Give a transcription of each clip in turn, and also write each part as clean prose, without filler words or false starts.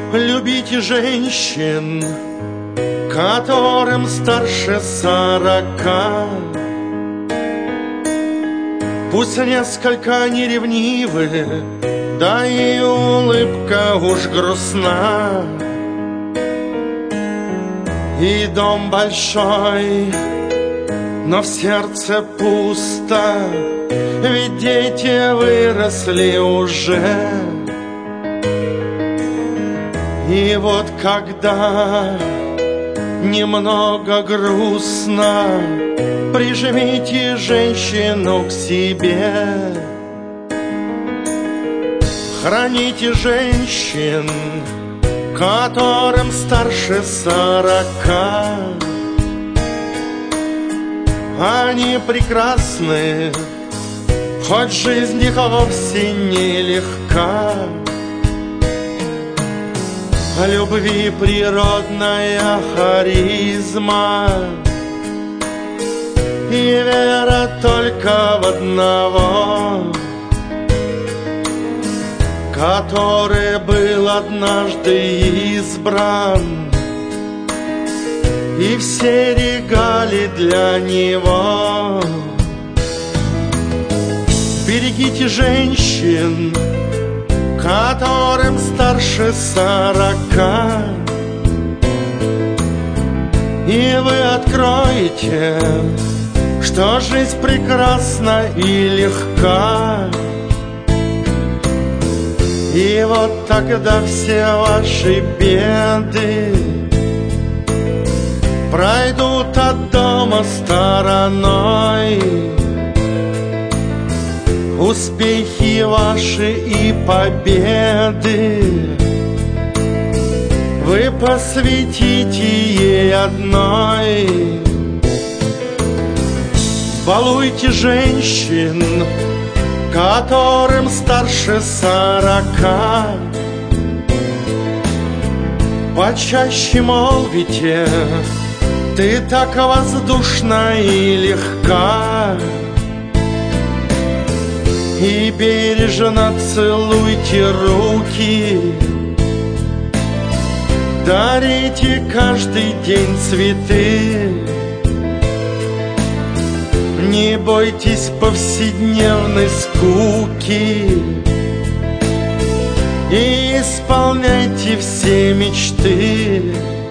Любите женщин, которым старше 40. Пусть несколько они ревнивы, да и улыбка уж грустна. И дом большой, но в сердце пусто, ведь дети выросли уже. И вот когда немного грустно, прижмите женщину к себе. Храните женщин, которым старше 40. Они прекрасны, хоть жизнь их вовсе нелегка. Любви природная харизма и вера только в одного, который был однажды избран, и все регалии для него. Берегите женщин, которым старше 40, и вы откроете, что жизнь прекрасна и легка. И вот тогда все ваши беды пройдут от дома стороной. Успехи ваши и победы вы посвятите ей одной. Балуйте женщин, которым старше 40. Почаще молвите: ты так воздушна и легка. И бережно целуйте руки, дарите каждый день цветы. Не бойтесь повседневной скуки и исполняйте все мечты.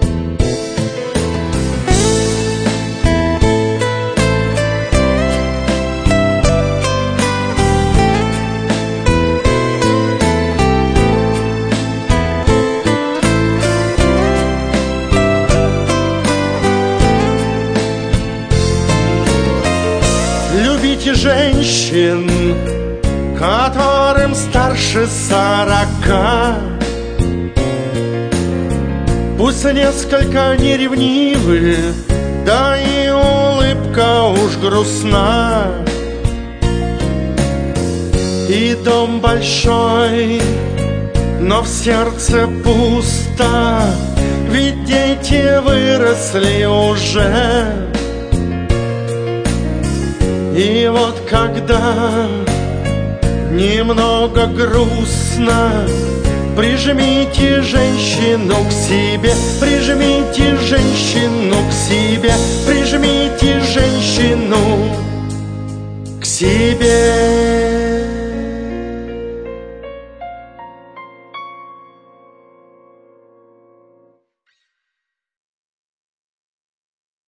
Любите женщин, которым старше 40. Пусть несколько они ревнивы, да и улыбка уж грустна. И дом большой, но в сердце пусто, ведь дети выросли уже. И вот когда немного грустно, прижмите женщину к себе, прижмите женщину к себе, прижмите женщину к себе.